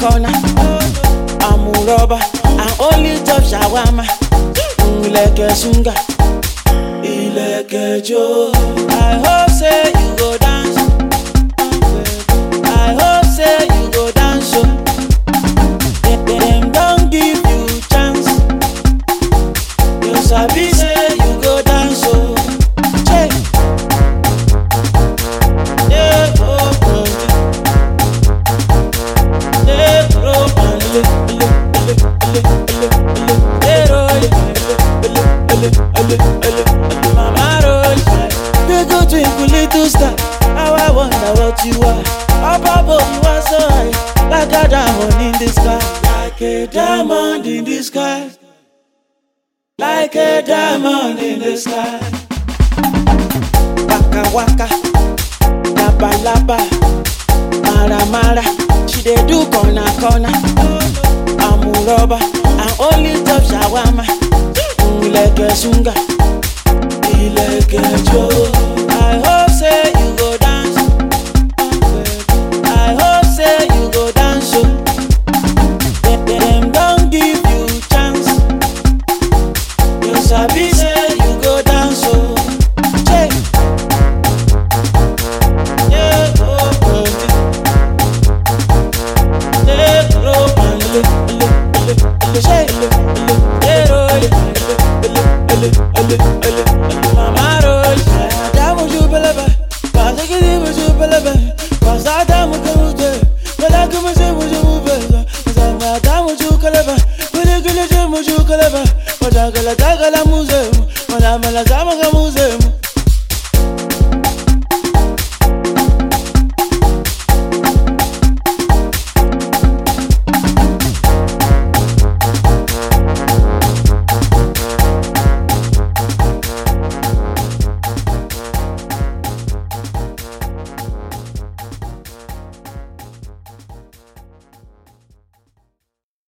corner. I'm a rubber, I only top shawarma. Ileke sunga, ileke jo. I hope say you go dance. I hope say you go dance. So them don't give you chance. You sabi say you go dance. So check. Yeah, oh, yeah, mama roll. They go twinkle little star. How I wonder what you are. Up above you are so high, like a diamond in the sky, like a diamond in the sky, like a diamond in the sky. Waka waka, laba laba, mara mara. She dey do corner corner. I'm a rubber, I only top shawarma. Ileke sunga, ileke jo. I hope say you go dance. I hope say you go dance. So them don't give you chance. You sabi say you go dance. So check. Yeah, oh, yeah, mama roll. Damu jubelebe, pasa kidi mujubelebe, pasa damu kamute, bela kumse mujubelebe, pasa damu jukelebe, gule gule mujukelebe, pasa gala tagala muze, mala mala zama kamuze.